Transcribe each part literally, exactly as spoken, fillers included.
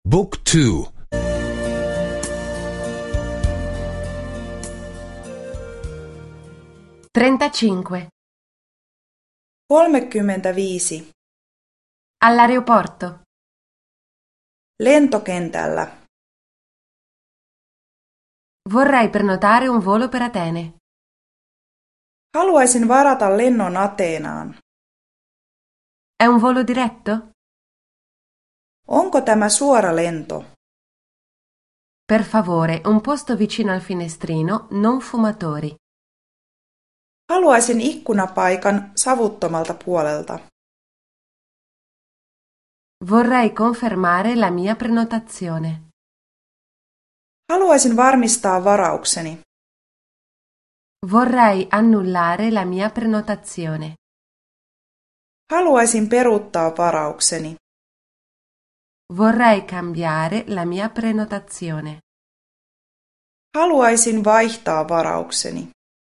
Book two. trentacinque. kolmekymmentäviisi. All'aeroporto. Lentokentällä. Vorrei prenotare un volo per Atene. Haluaisin varata lennon Ateenaan. È un volo diretto? Onko tämä suora lento? Per favore, un posto vicino al finestrino, non fumatori. Haluaisin ikkunapaikan savuttomalta puolelta. Vorrei confermare la mia prenotazione. Haluaisin varmistaa varaukseni. Vorrei annullare la mia prenotazione. Haluaisin peruuttaa varaukseni. Vorrei cambiare la mia prenotazione. Haluaisin vaihtaa varaukseni.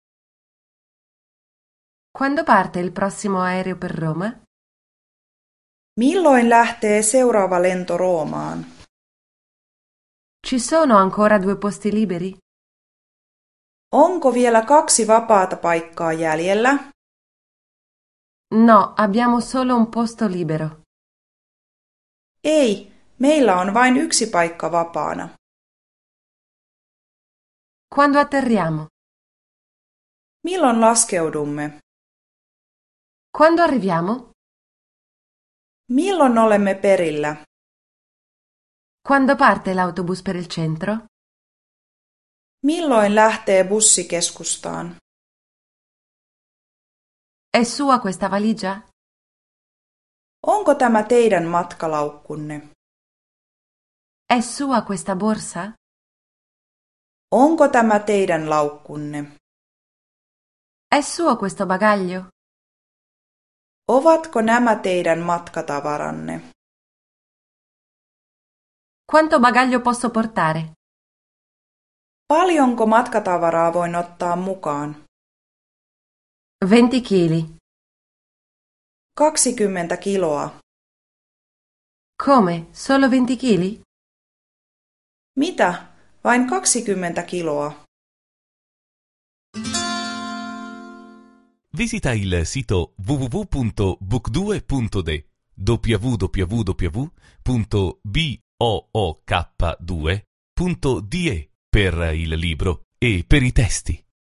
Quando parte il prossimo aereo per Roma? Milloin lähtee seuraava lento Roomaan? Ci sono ancora due posti liberi? Onko vielä kaksi vapaata paikkaa jäljellä? No, abbiamo solo un posto libero. Ei, meillä on vain yksi paikka vapaana. Quando atterriamo? Milloin laskeudumme? Quando arriviamo? Milloin olemme perillä? Quando parte l'autobus per il centro? Milloin lähtee bussi keskustaan? È sua questa valigia? Onko tämä teidän matkalaukkunne? È sua questa borsa? Onko tämä teidän laukkunne? È suo questo bagaglio? Ovatko nämä teidän matkatavaranne? Quanto bagaglio posso portare? Paljonko matkatavaraa voin ottaa mukaan? venti chili. kaksikymmentä kiloa. Come? Solo venti chili? Mitä? Vain kaksikymmentä kiloa. Visita il sito w w w punto book due punto d w w w punto book due punto d e per il libro e per i testi.